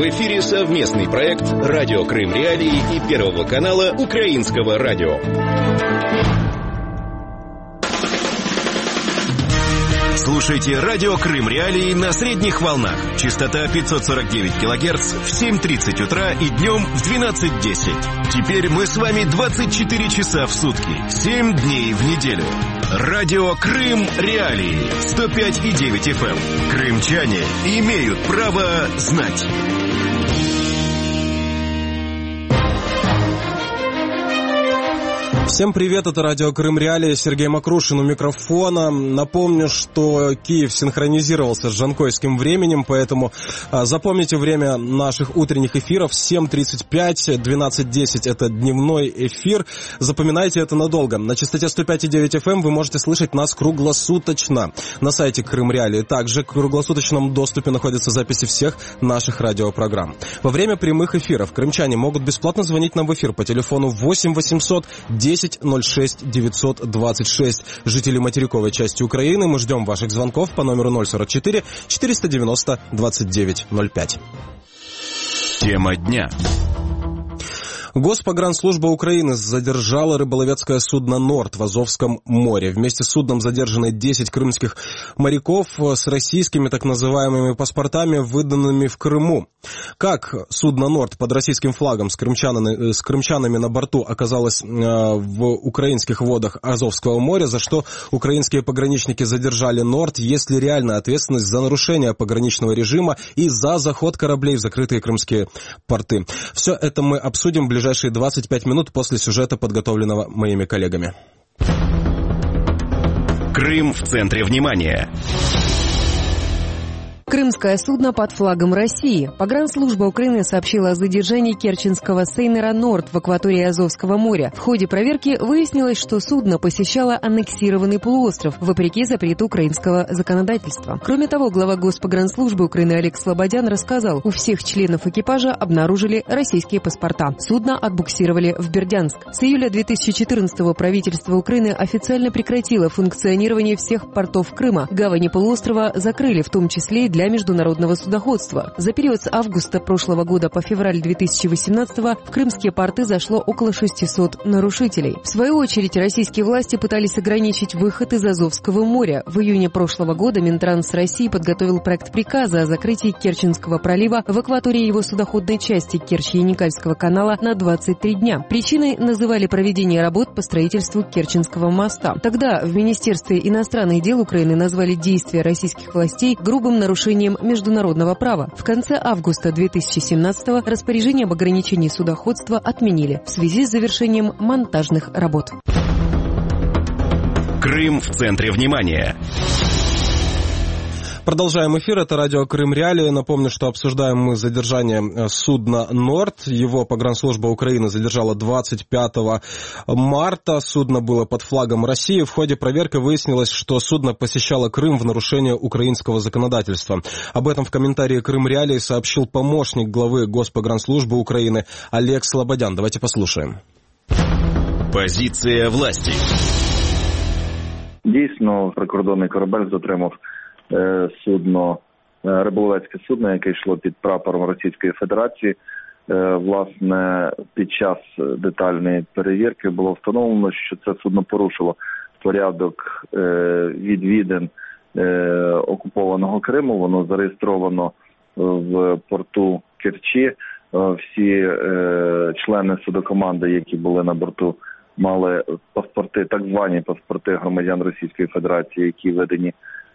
В эфире совместный проект «Радио Крым Реалии» и Первого канала Украинского радио. Слушайте «Радио Крым Реалии» на средних волнах. Частота 549 кГц в 7:30 утра и днем в 12:10. Теперь мы с вами 24 часа в сутки, 7 дней в неделю. «Радио Крым Реалии» 105,9 FM. Крымчане имеют право знать. Всем привет, это радио Крым Реалии, Сергей Макрушин у микрофона. Напомню, что Киев синхронизировался с жанкойским временем, поэтому запомните время наших утренних эфиров: 7:35, 12:10 это дневной эфир. Запоминайте это надолго. На частоте 105,9 FM вы можете слышать нас круглосуточно на сайте Крым Реалии. Также в круглосуточном доступе находятся записи всех наших радиопрограмм. Во время прямых эфиров крымчане могут бесплатно звонить нам в эфир по телефону 8 800 10 06 926. Жители материковой части Украины, мы ждем ваших звонков по номеру 044 490 29 05. Тема дня. Госпогранслужба Украины задержала рыболовецкое судно «Норд» в Азовском море. Вместе с судном задержаны 10 крымских моряков с российскими так называемыми паспортами, выданными в Крыму. Как судно «Норд» под российским флагом с крымчанами на борту оказалось в украинских водах Азовского моря, за что украинские пограничники задержали «Норд», есть ли реальная ответственность за нарушение пограничного режима и за заход кораблей в закрытые крымские порты. Все это мы обсудим в ближайшие 25 минут после сюжета, подготовленного моими коллегами. Крым в центре внимания. Крымское судно под флагом России. Погранслужба Украины сообщила о задержании керченского сейнера «Норд» в акватории Азовского моря. В ходе проверки выяснилось, что судно посещало аннексированный полуостров, вопреки запрету украинского законодательства. Кроме того, глава Госпогранслужбы Украины Олег Слободян рассказал, у всех членов экипажа обнаружили российские паспорта. Судно отбуксировали в Бердянск. С июля 2014-го правительство Украины официально прекратило функционирование всех портов Крыма. Гавани полуострова закрыли, в том числе и для международного судоходства. За период с августа прошлого года по февраль 2018 в крымские порты зашло около 600 нарушителей. В свою очередь, российские власти пытались ограничить выход из Азовского моря. В июне прошлого года Минтранс России подготовил проект приказа о закрытии Керченского пролива в акватории его судоходной части Керчь-Яникальского канала на 23 дня. Причиной называли проведение работ по строительству Керченского моста. Тогда в Министерстве иностранных дел Украины назвали действия российских властей грубым нарушением международного права. В конце августа 2017-го распоряжение об ограничении судоходства отменили в связи с завершением монтажных работ. Крым в центре внимания. Продолжаем эфир, это радио Крым Реалии. Напомню, что обсуждаем мы задержание судна «Норд». Его погранслужба Украины задержала 25 марта. Судно было под флагом России. В ходе проверки выяснилось, что судно посещало Крым в нарушение украинского законодательства. Об этом в комментарии Крым Реалии сообщил помощник главы Госпогранслужбы Украины Олег Слободян. Давайте послушаем. Позиция власти. Дійсно, прикордонний корабель затримав судно, риболовецьке судно, яке йшло під прапором Російської Федерації. Власне, під час детальної перевірки було встановлено, що це судно порушило порядок відвідин окупованого Криму. Воно зареєстровано в порту Керчі. Всі члени судокоманди, які були на борту, мали паспорти, так звані паспорти громадян Російської Федерації, які видані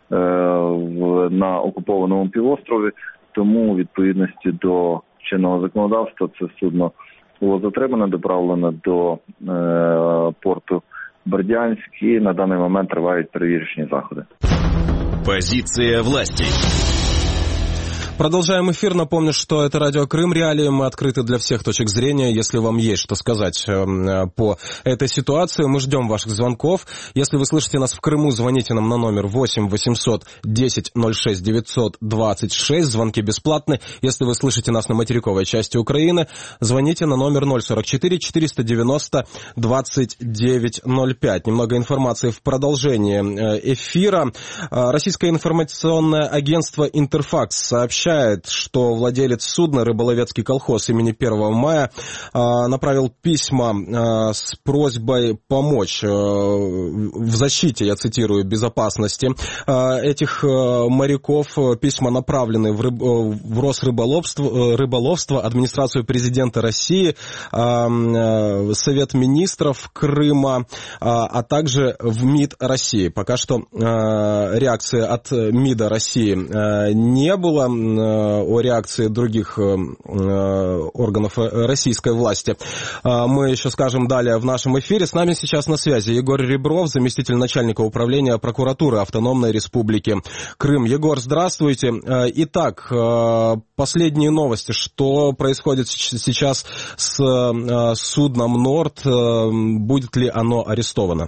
на окупованому півострові, тому у відповідності до чинного законодавства це судно було затримане, доправлено до порту Бердянськ і на даний момент тривають перевірочні заходи. Позиция власти. Продолжаем эфир. Напомню, что это радио Крым Реалии. Мы открыты для всех точек зрения. Если вам есть что сказать по этой ситуации, мы ждем ваших звонков. Если вы слышите нас в Крыму, звоните нам на номер 8 800 10 06 926. Звонки бесплатны. Если вы слышите нас на материковой части Украины, звоните на номер 044 490 29 05. Немного информации в продолжении эфира. Российское информационное агентство «Интерфакс» сообщает, сообщает, что владелец судна «Рыболовецкий колхоз» имени 1 мая направил письма с просьбой помочь в защите, я цитирую, безопасности этих моряков. Письма направлены в Росрыболовство, администрацию президента России, Совет министров Крыма, а также в МИД России. Пока что реакции от МИДа России не было, о реакции других органов российской власти мы еще скажем далее в нашем эфире. С нами сейчас на связи Егор Ребров, заместитель начальника управления прокуратуры Автономной Республики Крым. Егор, здравствуйте. Итак, последние новости. Что происходит сейчас с судном «Норд»? Будет ли оно арестовано?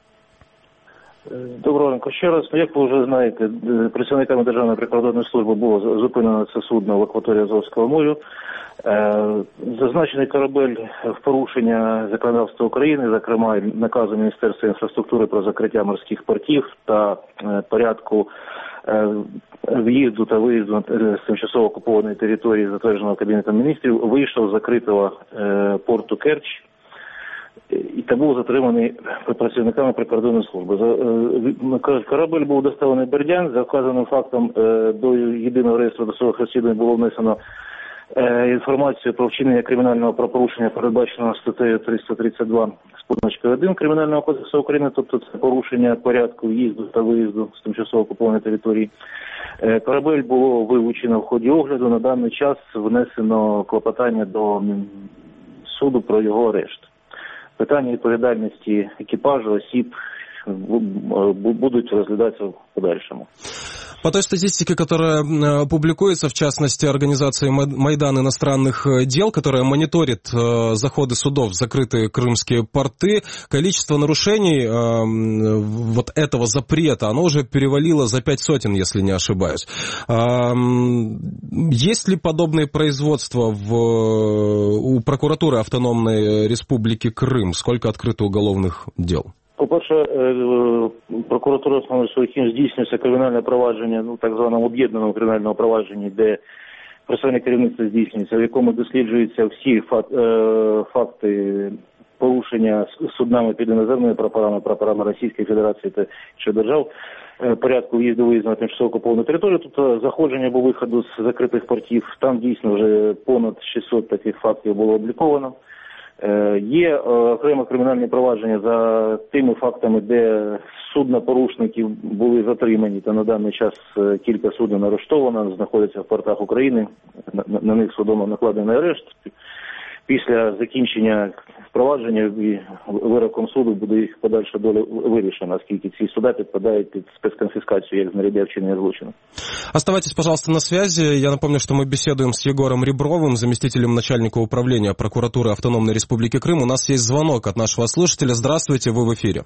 Доброго ранку ще раз. Як ви вже знаєте, працівниками Державної прикордонної служби було зупинено це судно в акваторії Азовського моря. Зазначений корабель в порушення законодавства України, зокрема наказу Міністерства інфраструктури про закриття морських портів та порядку в'їзду та виїзду з тимчасово окупованої території, затвердженого Кабінетом міністрів, вийшов з закритого порту Керч і та був затриманий працівниками прикордонної служби. Корабель був доставлений в Бердянськ. За вказаним фактом до єдиного реєстру досудових розслідувань було внесено інформацію про вчинення кримінального правопорушення, передбаченого статтею 332 з позначкою 1 Кримінального кодексу України, тобто це порушення порядку в'їзду та виїзду з тимчасово окупованої території. Корабель було вилучено в ході огляду. На даний час внесено клопотання до суду про його арешт. Питання відповідальності екіпажу, осіб будуть розглядатися в подальшому. По той статистике, которая публикуется, в частности, организацией «Майдан иностранных дел», которая мониторит заходы судов в закрытые крымские порты, количество нарушений вот этого запрета, оно уже перевалило за 5 сотен, если не ошибаюсь. Есть ли подобные производства у прокуратуры Автономной Республики Крым? Сколько открыто уголовных дел? По-перше, прокуратура Автономної Республіки Крим здійснюється кримінальне провадження, так званому об'єднаному кримінальному провадженні, де процесуальне керівництво здійснюється, в якому досліджуються всі факти порушення суднами під іноземними прапорами Російської Федерації та інших держав порядку в'їзду-виїзду на тимчасово окуповану територію, тобто заходження або виходу з закритих портів. Там дійсно вже понад 600 таких фактів було обліковано. Є окремо кримінальні провадження за тими фактами, де судна-порушників були затримані, та на даний час кілька суден арештовано, знаходяться в портах України, на них судом накладений арешт. Після закінчення провадження і вироком суду буде їх подальша доля вирішена, оскільки ці суда підпадають під спецконфіскацію як знаряддя вчинення злочину. Оставайтесь, пожалуйста, на связи. Я напомню, что мы беседуем с Егором Ребровым, заместителем начальника управления прокуратуры Автономной Республики Крым. У нас есть звонок от нашего слушателя. Здравствуйте, вы в эфире.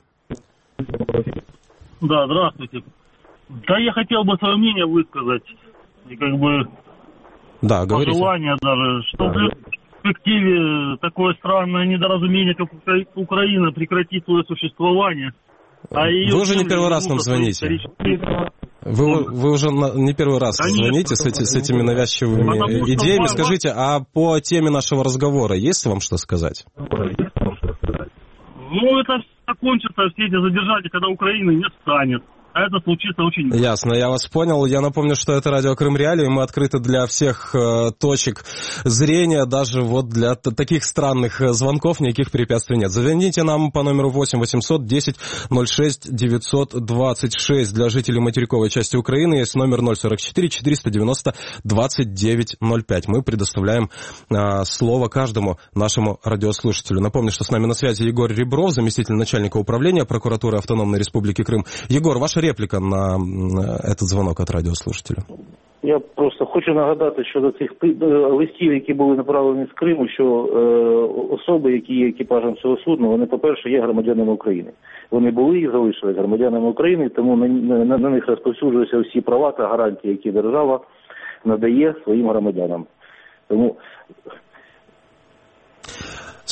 Да, здравствуйте. Да, я хотел бы свое мнение высказать, и как бы пожелание даже, чтобы в перспективе такое странное недоразумение, как Украина, прекратит свое существование. Вы уже не первый раз нам звоните. Вы уже не первый раз звоните с этими навязчивыми идеями. Скажите, а по теме нашего разговора есть вам что сказать? Ну, это закончится, все эти задержания, когда Украины не станет. А это случится очень быстро. Ясно, я вас понял. Я напомню, что это радио Крым Реалии. Мы открыты для всех точек зрения, даже вот для таких странных звонков никаких препятствий нет. Звоните нам по номеру 8 800 10 06 926. Для жителей материковой части Украины есть номер 044 490 2905. Мы предоставляем слово каждому нашему радиослушателю. Напомню, что с нами на связи Егор Ребров, заместитель начальника управления прокуратуры Автономной Республики Крым. Егор, ваша реплика на этот звонок от радіослушателя. Я просто хочу нагадати щодо цих листів, які були направлені з Криму, що особи, які є екіпажем цього судна, вони, по-перше, є громадянами України. Вони були і залишились громадянами України, тому на них розповсюджуються всі права та гарантії, які держава надає своїм громадянам. Тому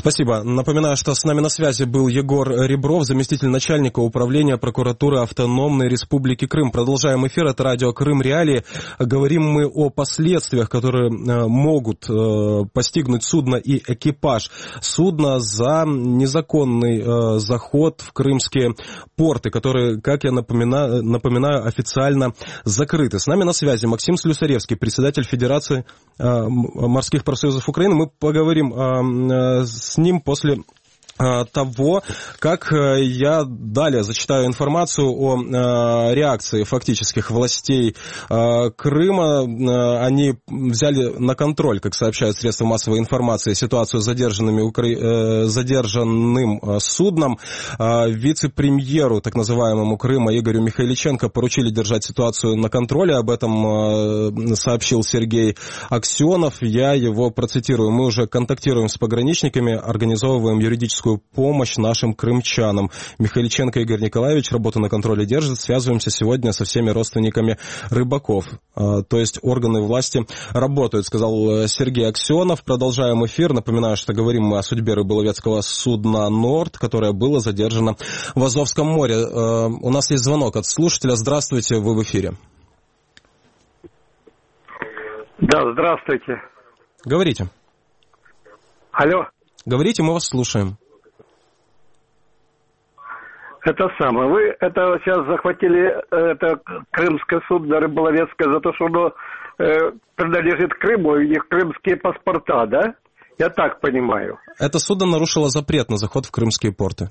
Спасибо. Напоминаю, что с нами на связи был Егор Ребров, заместитель начальника управления прокуратуры Автономной Республики Крым. Продолжаем эфир. Это радио Крым Реалии. Говорим мы о последствиях, которые могут постигнуть судно и экипаж судна за незаконный заход в крымские порты, которые, как я напоминаю, официально закрыты. С нами на связи Максим Слюсаревский, председатель Федерации морских профсоюзов Украины. Мы поговорим с ним после того, как я далее зачитаю информацию о реакции фактических властей Крыма. Они взяли на контроль, как сообщают средства массовой информации, ситуацию с задержанным судном. Вице-премьеру, так называемому Крыма, Игорю Михайличенко поручили держать ситуацию на контроле. Об этом сообщил Сергей Аксенов. Я его процитирую. Мы уже контактируем с пограничниками, организовываем юридическую помощь нашим крымчанам. Михайличенко Игорь Николаевич работу на контроле держит. Связываемся сегодня со всеми родственниками рыбаков. То есть органы власти работают, сказал Сергей Аксенов. Продолжаем эфир. Напоминаю, что говорим мы о судьбе рыболовецкого судна «Норд», которое было задержано в Азовском море. У нас есть звонок от слушателя. Здравствуйте, вы в эфире. Да, здравствуйте. Говорите. Алло. Говорите, мы вас слушаем. Это самое. Вы это сейчас захватили это крымское судно рыболовецкое за то, что оно принадлежит Крыму, и у них крымские паспорта, да? Я так понимаю. Это судно нарушило запрет на заход в крымские порты.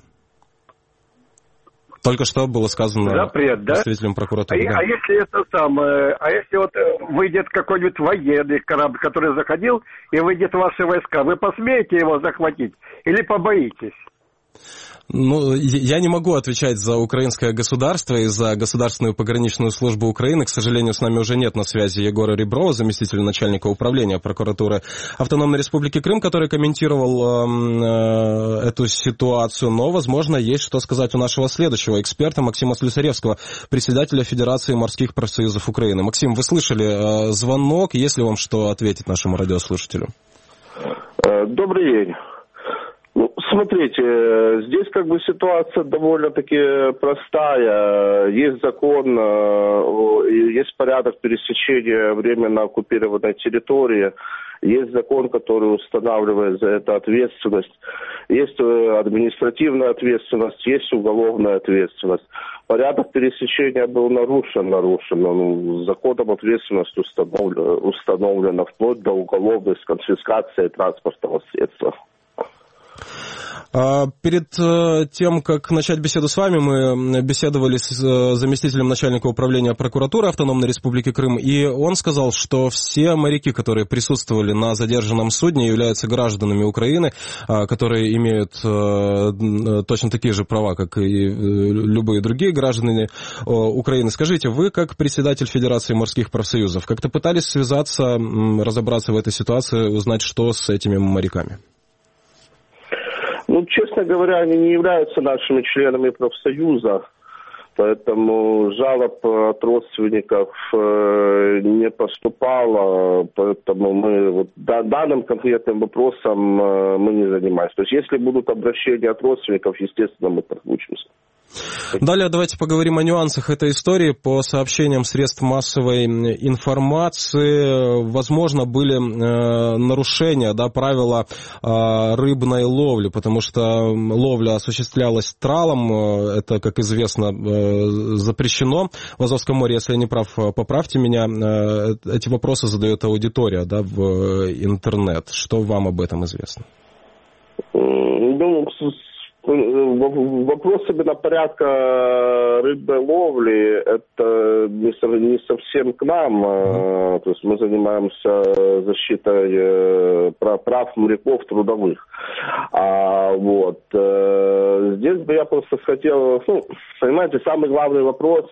Только что было сказано запрет, да? представителем прокуратуры. А если это самое, а если вот выйдет какой-нибудь военный корабль, который заходил, и выйдет ваши войска, вы посмеете его захватить или побоитесь? Ну, я не могу отвечать за украинское государство и за Государственную пограничную службу Украины. К сожалению, с нами уже нет на связи Егора Реброва, заместителя начальника управления прокуратуры Автономной Республики Крым, который комментировал эту ситуацию. Но, возможно, есть что сказать у нашего следующего эксперта Максима Слюсаревского, председателя Федерации морских профсоюзов Украины. Максим, вы слышали звонок? Есть ли вам что ответить нашему радиослушателю? Добрый день. Ну, смотрите, здесь как бы ситуация довольно-таки простая. Есть закон, есть порядок пересечения временно оккупированной территории, есть закон, который устанавливает за это ответственность, есть административная ответственность, есть уголовная ответственность. Порядок пересечения был нарушен. Законом ответственность установлена вплоть до уголовной с конфискацией транспортного средства. Перед тем, как начать беседу с вами, мы беседовали с заместителем начальника управления прокуратуры Автономной Республики Крым, и он сказал, что все моряки, которые присутствовали на задержанном судне, являются гражданами Украины, которые имеют точно такие же права, как и любые другие граждане Украины. Скажите, вы, как председатель Федерации морских профсоюзов, как-то пытались связаться, разобраться в этой ситуации, узнать, что с этими моряками? Ну, честно говоря, они не являются нашими членами профсоюза, поэтому жалоб от родственников не поступало, поэтому мы данным конкретным вопросом мы не занимаемся. То есть, если будут обращения от родственников, естественно, мы подключимся. Далее давайте поговорим о нюансах этой истории. По сообщениям средств массовой информации, возможно, были нарушения правила рыбной ловли, потому что ловля осуществлялась тралом, это, как известно, запрещено в Азовском море. Если я не прав, поправьте меня. Эти вопросы задает аудитория в интернет. Что вам об этом известно? Вопрос именно порядка рыбной ловли, это не совсем к нам. То есть мы занимаемся защитой прав моряков трудовых. Здесь бы я просто хотел, понимаете, самый главный вопрос,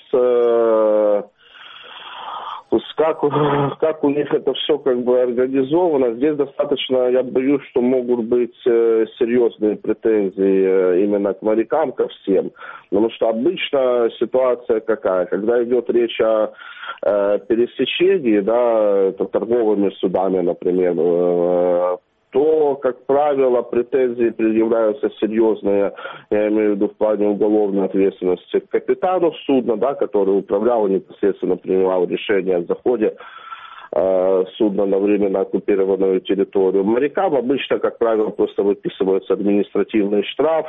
как у них это все организовано. Здесь достаточно, я боюсь, что могут быть серьезные претензии именно к морякам, ко всем. Потому что обычно ситуация какая? Когда идет речь о пересечении, это торговыми судами, например, то, как правило, претензии предъявляются серьезные, я имею в виду в плане уголовной ответственности, к капитану судна, да, который управлял и непосредственно принимал решение о заходе судна на временно оккупированную территорию. Морякам обычно, как правило, просто выписываются административный штраф.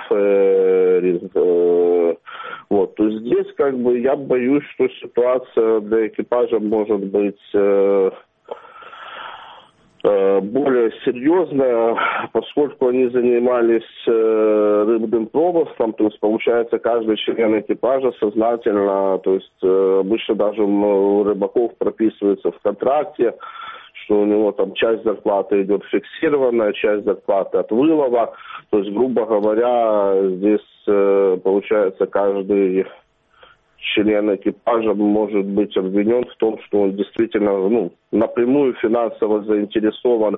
Вот. То есть здесь, как бы, я боюсь, что ситуация для экипажа может быть более серьезная, поскольку они занимались рыбным промыслом, то есть, получается, каждый член экипажа сознательно, то есть, обычно даже у рыбаков прописывается в контракте, что у него там часть зарплаты идет фиксированная, часть зарплаты от вылова, то есть, грубо говоря, здесь, получается, каждый член экипажа может быть обвинен в том, что он действительно напрямую финансово заинтересован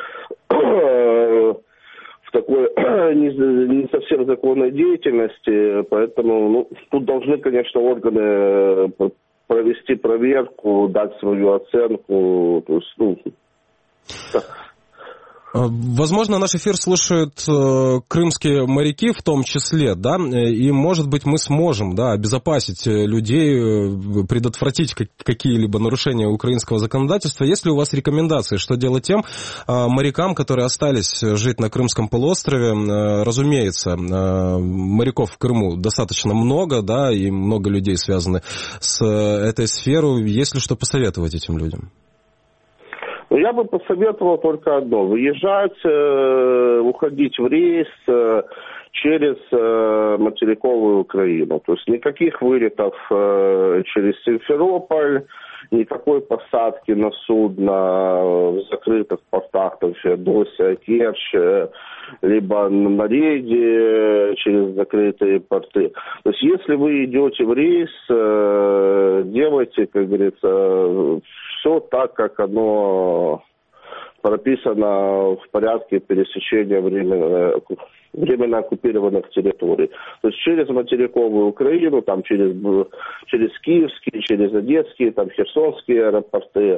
в такой не совсем законной деятельности, поэтому тут должны, конечно, органы провести проверку, дать свою оценку, то есть, Возможно, наш эфир слушают крымские моряки в том числе, да, и, может быть, мы сможем, да, обезопасить людей, предотвратить какие-либо нарушения украинского законодательства. Есть ли у вас рекомендации, что делать тем морякам, которые остались жить на Крымском полуострове? Разумеется, моряков в Крыму достаточно много, да, и много людей связаны с этой сферой. Есть ли что посоветовать этим людям? Я бы посоветовал только одно. Выезжать, уходить в рейс через материковую Украину. То есть никаких вылетов через Симферополь, никакой посадки на судно в закрытых портах, там, Феодосия, Керчь, либо на рейде через закрытые порты. То есть если вы идете в рейс, делайте, как говорится, все так, как оно прописано в порядке пересечения временно оккупированных территорий. То есть через материковую Украину, там через киевские, через одесские, там херсонские аэропорты,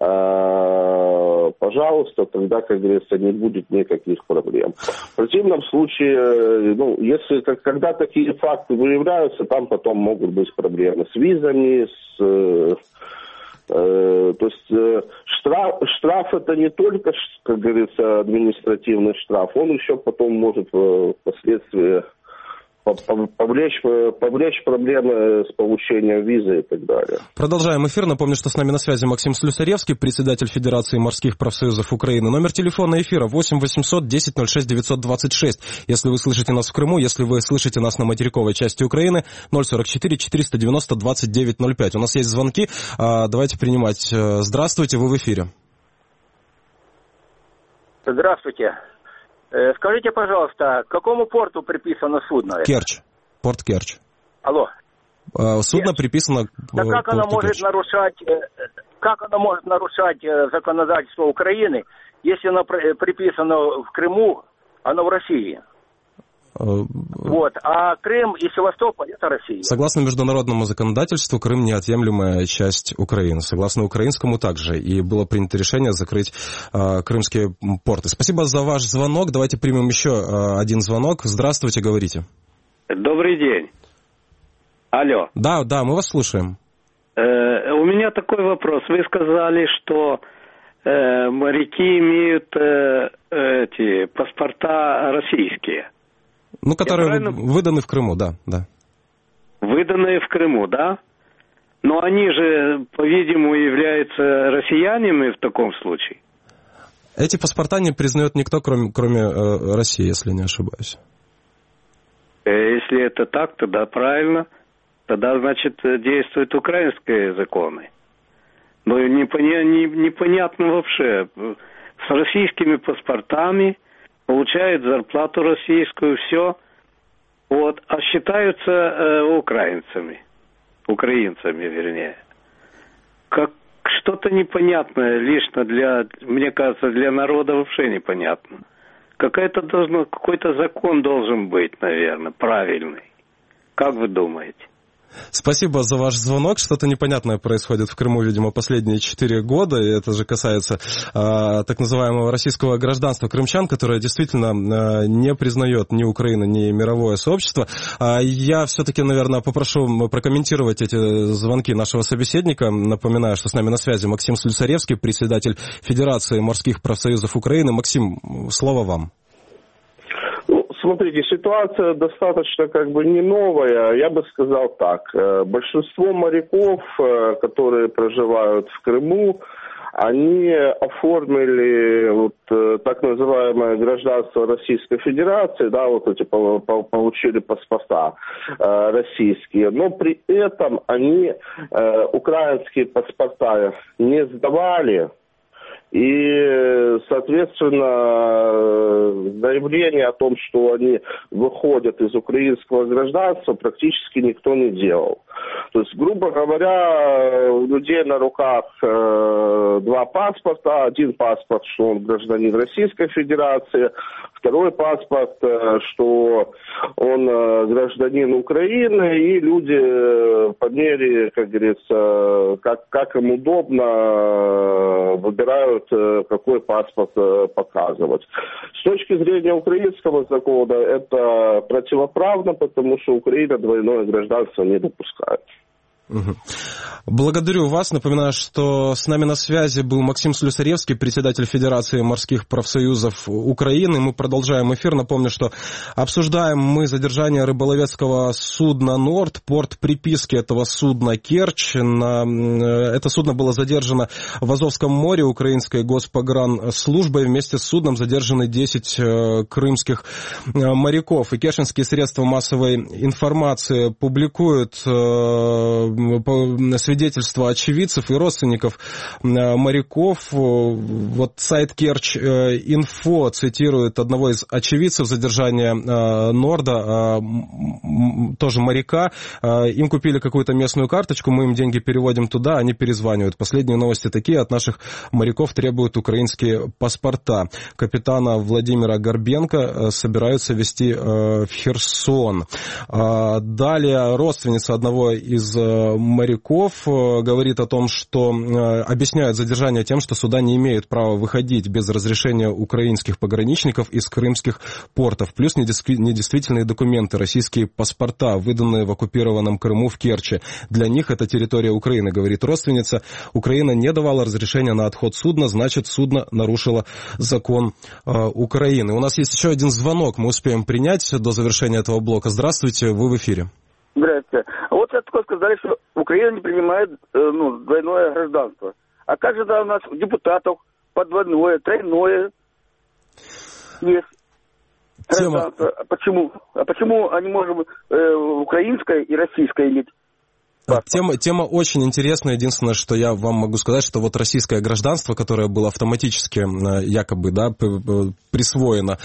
пожалуйста, тогда, как говорится, не будет никаких проблем. В противном случае, если когда такие факты выявляются, там потом могут быть проблемы с визами, то есть штраф это не только, как говорится, административный штраф, он еще потом может впоследствии повлечь проблемы с получением визы и так далее. Продолжаем эфир. Напомню, что с нами на связи Максим Слюсаревский, председатель Федерации морских профсоюзов Украины. Номер телефона эфира 8 800 10 06 926. Если вы слышите нас в Крыму, если вы слышите нас на материковой части Украины, 044 490 2905. У нас есть звонки. Давайте принимать. Здравствуйте, вы в эфире. Здравствуйте. Скажите, пожалуйста, к какому порту приписано судно? Керчь. Порт Керчь. Алло. Судно приписано к порту Керчь. Как оно может нарушать законодательство Украины, если оно приписано в Крыму, оно в России? Вот. А Крым и Севастополь – это Россия. Согласно международному законодательству, Крым – неотъемлемая часть Украины. Согласно украинскому также. И было принято решение закрыть крымские порты. Спасибо за ваш звонок. Давайте примем еще один звонок. Здравствуйте, говорите. Добрый день. Алло. Да, мы вас слушаем. У меня такой вопрос. Вы сказали, что моряки имеют эти паспорта российские. Которые выданы в Крыму, да. Выданные в Крыму, да? Но они же, по-видимому, являются россиянами в таком случае. Эти паспорта не признает никто, кроме России, если не ошибаюсь. Если это так, тогда правильно. Тогда, значит, действуют украинские законы. Но непонятно вообще. С российскими паспортами получают зарплату российскую, все, а считаются украинцами, вернее. Как что-то непонятное лично мне кажется, для народа вообще непонятно. Какой-то закон должен быть, наверное, правильный. Как вы думаете? Спасибо за ваш звонок. Что-то непонятное происходит в Крыму, видимо, последние 4 года. И это же касается так называемого российского гражданства крымчан, которое действительно не признает ни Украину, ни мировое сообщество. Я все-таки, наверное, попрошу прокомментировать эти звонки нашего собеседника. Напоминаю, что с нами на связи Максим Слюсаревский, председатель Федерации морских профсоюзов Украины. Максим, слово вам. Смотрите, ситуация достаточно не новая. Я бы сказал так. Большинство моряков, которые проживают в Крыму, они оформили так называемое гражданство Российской Федерации, получили паспорта российские, но при этом они украинские паспорта не сдавали. И, соответственно, заявление о том, что они выходят из украинского гражданства, практически никто не делал. То есть, грубо говоря, у людей на руках 2 паспорта. Один паспорт, что он гражданин Российской Федерации, второй паспорт, что он гражданин Украины, и люди по мере, как говорится, как им удобно, выбирают, какой паспорт показывать. С точки зрения украинского закона это противоправно, потому что Украина двойное гражданство не допускает. Благодарю вас. Напоминаю, что с нами на связи был Максим Слюсаревский, председатель Федерации морских профсоюзов Украины. Мы продолжаем эфир. Напомню, что обсуждаем мы задержание рыболовецкого судна «Норд», порт приписки этого судна «Керчь». Это судно было задержано в Азовском море украинской госпогранслужбой. Вместе с судном задержаны 10 крымских моряков. И керченские средства массовой информации публикуют свидетельства очевидцев и родственников моряков. Вот сайт Керчь.Инфо цитирует одного из очевидцев задержания «Норда», тоже моряка. Им купили какую-то местную карточку, мы им деньги переводим туда, они перезванивают. Последние новости такие: от наших моряков требуют украинские паспорта. Капитана Владимира Горбенко собираются везти в Херсон. Далее родственница одного из моряков говорит о том, что объясняют задержание тем, что суда не имеют права выходить без разрешения украинских пограничников из крымских портов. Плюс недействительные документы, российские паспорта, выданные в оккупированном Крыму в Керчи. Для них это территория Украины, говорит родственница. Украина не давала разрешения на отход судна, значит, судно нарушило закон Украины. У нас есть еще один звонок, мы успеем принять до завершения этого блока. Здравствуйте, вы в эфире. Здравствуйте. Вот только сказали, что Украина не принимает двойное гражданство. А как же у нас депутатов по двойное, тройное есть гражданство? Почему? А почему они можем украинское и российское иметь? Тема очень интересная. Единственное, что я вам могу сказать, что вот российское гражданство, которое было автоматически якобы присвоено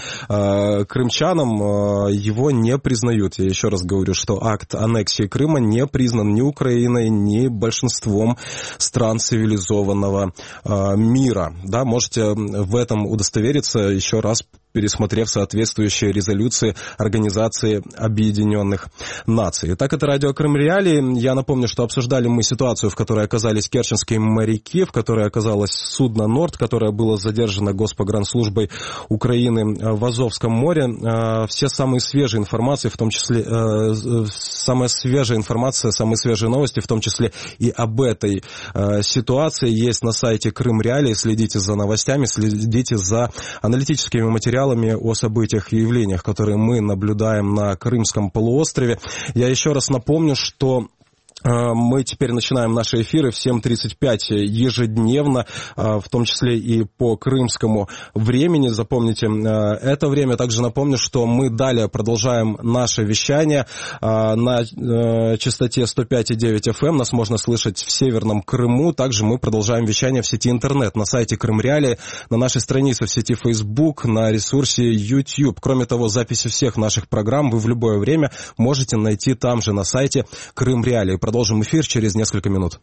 крымчанам, его не признают. Я еще раз говорю, что акт аннексии Крыма не признан ни Украиной, ни большинством стран цивилизованного мира. Да, можете в этом удостовериться еще раз, пересмотрев соответствующие резолюции Организации Объединенных Наций. Итак, это радио Крым Реалии. Я напомню, что обсуждали мы ситуацию, в которой оказались керченские моряки, в которой оказалось судно «Норд», которое было задержано Госпогранслужбой Украины в Азовском море. Все самые свежие информации, в том числе самая свежая информация, самые свежие новости, в том числе и об этой ситуации, есть на сайте Крым Реалии. Следите за новостями, следите за аналитическими материалами о событиях и явлениях, которые мы наблюдаем на Крымском полуострове. Я еще раз напомню, что мы теперь начинаем наши эфиры в 7:35 ежедневно, в том числе и по крымскому времени. Запомните это время. Также напомню, что мы далее продолжаем наше вещание на частоте 105,9 FM. Нас можно слышать в Северном Крыму. Также мы продолжаем вещание в сети интернет, на сайте Крым Реалии, на нашей странице в сети Facebook, на ресурсе YouTube. Кроме того, записи всех наших программ вы в любое время можете найти там же, на сайте Крым Реалии. Продолжим эфир через несколько минут.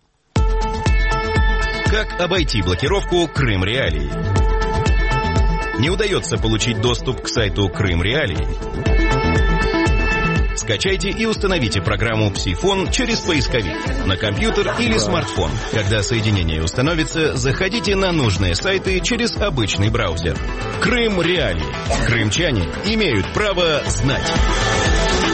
Как обойти блокировку Крым Реалии? Не удается получить доступ к сайту Крым Реалии? Скачайте и установите программу «Псифон» через поисковик на компьютер или смартфон. Когда соединение установится, заходите на нужные сайты через обычный браузер. Крым Реалии. Крымчане имеют право знать.